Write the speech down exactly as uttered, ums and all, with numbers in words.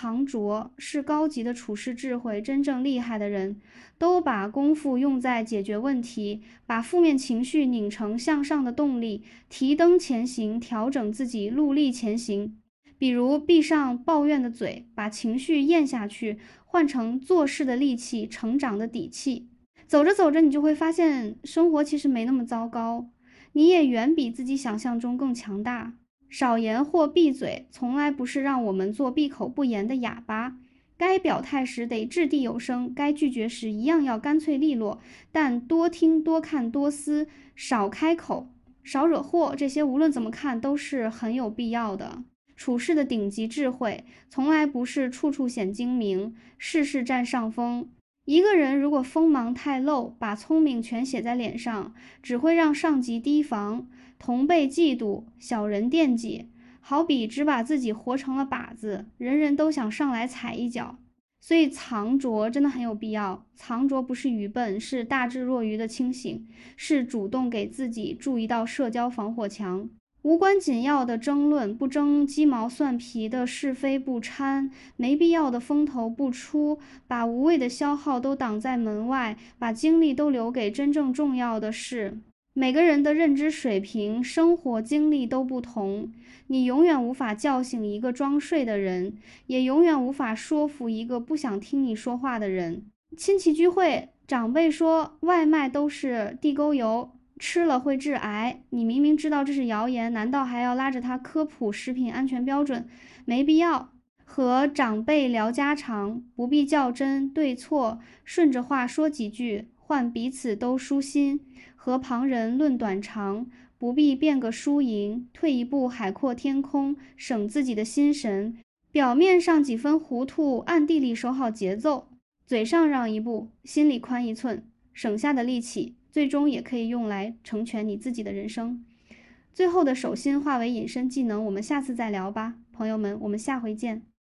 藏拙，是高级的处世智慧，真正厉害的人，都把功夫用在解决问题，把负面情绪拧成向上的动力，提灯前行，调整自己，努力前行。比如闭上抱怨的嘴，把情绪咽下去，换成做事的力气，成长的底气。走着走着，你就会发现生活其实没那么糟糕，你也远比自己想象中更强大。少言或闭嘴，从来不是让我们做闭口不言的哑巴。该表态时得掷地有声，该拒绝时一样要干脆利落。但多听、多看、多思，少开口、少惹祸，这些无论怎么看都是很有必要的。处事的顶级智慧，从来不是处处显精明，事事占上风。一个人如果锋芒太露，把聪明全写在脸上，只会让上级提防，同辈嫉妒，小人惦记。好比只把自己活成了靶子，人人都想上来踩一脚。所以藏拙真的很有必要。藏拙不是愚笨，是大智若愚的清醒，是主动给自己筑一道社交防火墙。无关紧要的争论不争，鸡毛蒜皮的是非不掺，没必要的风头不出，把无谓的消耗都挡在门外，把精力都留给真正重要的事。每个人的认知水平、生活经历都不同，你永远无法叫醒一个装睡的人，也永远无法说服一个不想听你说话的人。亲戚聚会，长辈说外卖都是地沟油，吃了会致癌，你明明知道这是谣言，难道还要拉着他科普食品安全标准？没必要。和长辈聊家常，不必较真对错，顺着话说几句，换彼此都舒心。和旁人论短长，不必辩个输赢，退一步海阔天空，省自己的心神。表面上几分糊涂，暗地里守好节奏，嘴上让一步，心里宽一寸，省下的力气最终也可以用来成全你自己的人生。最后的手心化为隐身技能，我们下次再聊吧，朋友们，我们下回见。